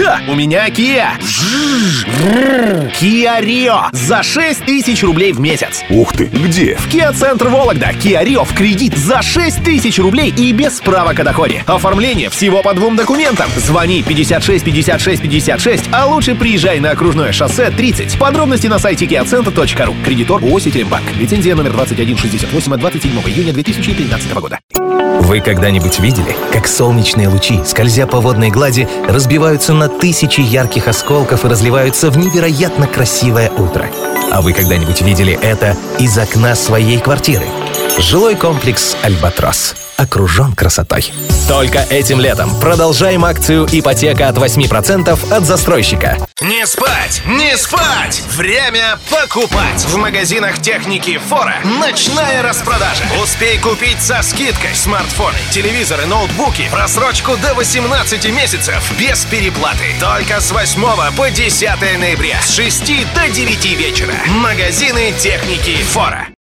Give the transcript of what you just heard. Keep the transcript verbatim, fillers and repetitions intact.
Да, у меня Kia. Kia Rio за шесть тысяч рублей в месяц. Ух ты, где? В Kia Центр Вологда. Kia Rio в кредит за шесть тысяч рублей и без справок о доходе. Оформление всего по двум документам. Звони пятьдесят шесть пятьдесят шесть пятьдесят шесть, а лучше приезжай на Окружное шоссе тридцать. Подробности на сайте kia center точка ру. Кредитор ООО «Ситилимбанк». Лицензия номер двадцать один шестьдесят восемь от двадцать седьмого июня две тысячи тринадцатого года. Вы когда-нибудь видели, как солнечные лучи, скользя по водной глади, разбиваются на тысячи ярких осколков и разливаются в невероятно красивое утро? А вы когда-нибудь видели это из окна своей квартиры? Жилой комплекс «Альбатрос» окружен красотой. Только этим летом продолжаем акцию «Ипотека от восемь процентов от застройщика». Не спать, не спать! Время покупать! В магазинах техники «Фора» ночная распродажа. Успей купить со скидкой смартфоны, телевизоры, ноутбуки, просрочку до восемнадцати месяцев без переплаты. Только с восьмого по десятое ноября с шести до девяти вечера. Магазины техники «Фора».